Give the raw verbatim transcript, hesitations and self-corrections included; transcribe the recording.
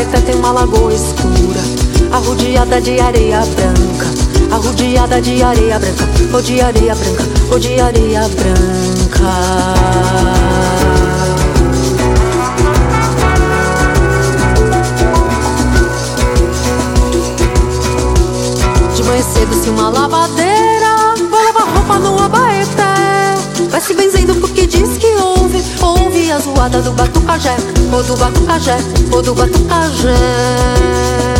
Abaeté tem uma lagoa escura, arrodeada de areia branca, arrodeada de areia branca, ou de areia branca, ou de areia branca. De manhã cedo se uma lavadeira vai lavar roupa no Abaeté, vai se benzendo porque diz que ouve, ouve a zoada do batucajé, ou do batucajé, ou do batucajé.